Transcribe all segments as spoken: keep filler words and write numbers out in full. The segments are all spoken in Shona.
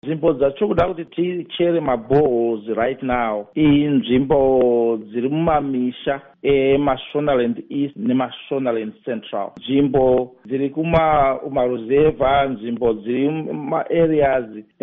nzvimbo dzatiri kuda kuti tichere maboreholes right now inzvimbo dziri mumamisha emashonaland east nemashonaland central, nzvimbo dziri kumaruzevha, nzvimbo dziri mumaareas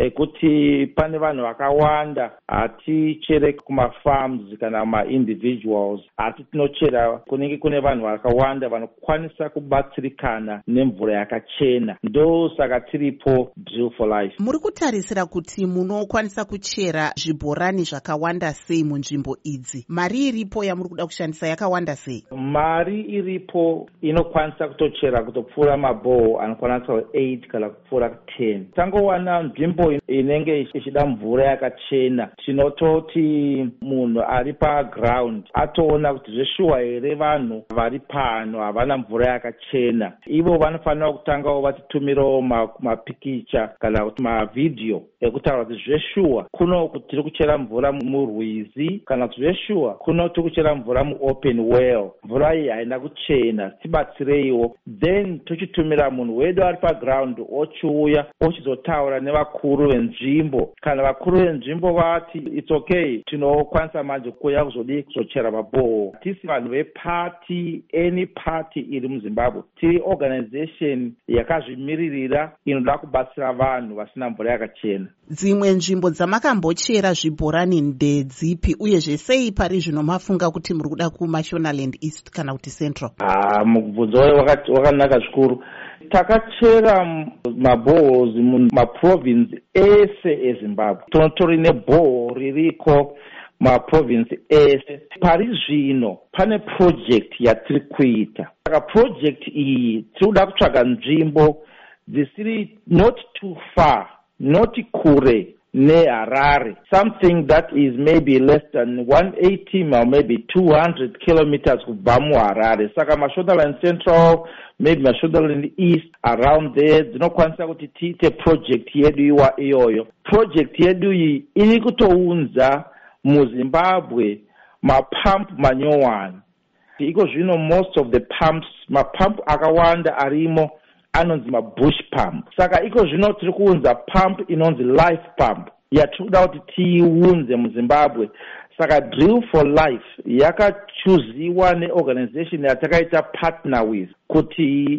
ekuti pane vanhu vakawanda. Hatichere kumafarms kana maindividuals, asi tinochera kunenge kune vanhu vakawanda vanokwanisa kubatsirikana nemvura yakachena. Ndo saka tiripo Drill for Life. Muri kutarisira kuti munokwanisa kuchera zvibhorani zvakawanda sei munzvimbo idzi? Mari iripo yamuri kuda kushandisa yakawanda sei? Mari iripo inokwanisa kutochera kutopfuura maboho anokwanisa eight kana kupfuura ten. Tangowana nzvimbo inenge ichida mvura yakachena, tinototi munhu ari paground atoona kuti zveshuwa here vanhu vari pano havana mvura yakachena. Ivo vanofanira kutangawo vatitumirawo mapikicha kana kuti mavhidhiyo ekutaura kuti zveshuwa kuno kuti tiri kuchera mvura murwizi, kana kuti zveshuwa kuno tiri kuchera mvura muopen well, mvura iyi haina kuchena, tibatsireiwo. Then tochitumira munhu wedu ari paground ochiuya ochizotaura nevakuru venzvimbo. Kana vakuru venzvimbo vati it's okay, tinokwanisa manje kuuya kuzodi kuzochera maboho. Tisi vanhu vepati, any party iri muZimbabwe, tiri organization yakazvimiririra inoda kubatsira vanhu vasina mvura yakachena. Dzimwe nzvimbo dzamakambochera zvibhorani ndedzipi, uyezve sei pari zvino mafunga kuti muri kuda kumashonaland east kana kuti central? Ah, mubvunzo wakanaka zvikuru. Takachera maboholes mumaprovince ese eZimbabwe. Tonotori neboho ririko maprovince ese. Pari zvino pane project yatiri kuita. Saka project iyi tiri kuda kutsvaga nzvimbo dzisiri not too far, not kure neHarare, something that is maybe less than one hundred eighty or maybe two hundred kilometers kubva muHarare. Saka mashonaland central, maybe mashonaland east, around there dzinokwanisa kuti tiite project yedu iwa iyoyo. Project yedu iyi iri kutounza muZimbabwe mapump manyowani. Iko zvino most of the pumps, mapump akawanda arimo anonzi mabush pump. Saka iko zvino tiri kuunza pump inonzi life pump yatikuda kuti tiunze muZimbabwe. Saka Drill for Life yakachuziwa neorganization yatakaita partner with kuti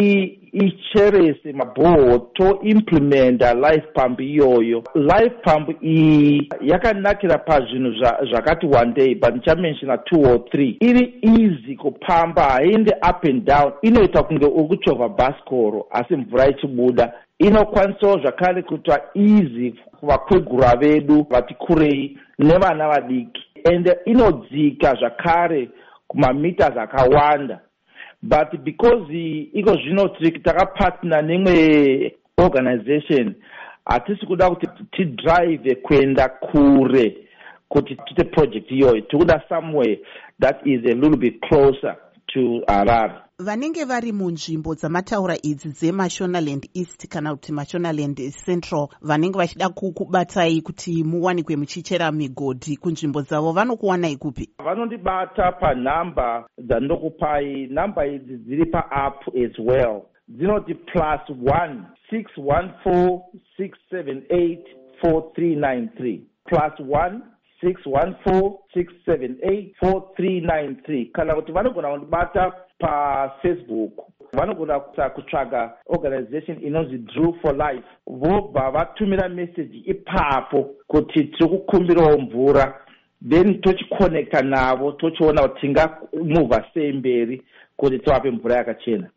icherese maboho to implementa life pump iyoyo. Life pump iyi yakanakira pazvinhu zvakati one day, but ndichamenshina two or three. Iri easy kupamba, hainde up and down, inoita kunge uri kuchovha bhasikoro asi mvura ichibuda. Inokwanisawo zvakare kuitwa easy kuvakwegura vedu vati kurei nevana vadiki, and inodzika zvakare kumameters akawanda. But because iko zvino takapartner nemwe organization, hatisi kuda kuti tidrive kuenda kure kuti tite project iyoyo. Tikuda somewhere that is a little bit closer to Harare. Vanenge vari munzvimbo dzamataura idzi dzemashonaland east kana kuti mashonaland central, vanenge vachida kukubatai kuti muwanikwe muchichera migodhi kunzvimbo dzavo, vanokuwanai kupi? Vanondibata panhamba dzandinokupai. Nhamba idzi dziri paapp as well. Dzinoti plus one six one four six seven eight four three nine three plus one six one four six seven eight four three nine three. Kana kuti vanogona kundibata paFacebook, vanogona kutsvaga organization inonzi Drill for Life, vobva vatumira message ipapo kuti tiri kukumbirawo mvura, then tochiconnecta navo tochiona kuti tingamuvha sei mberi kuti tivape mvura yakachena.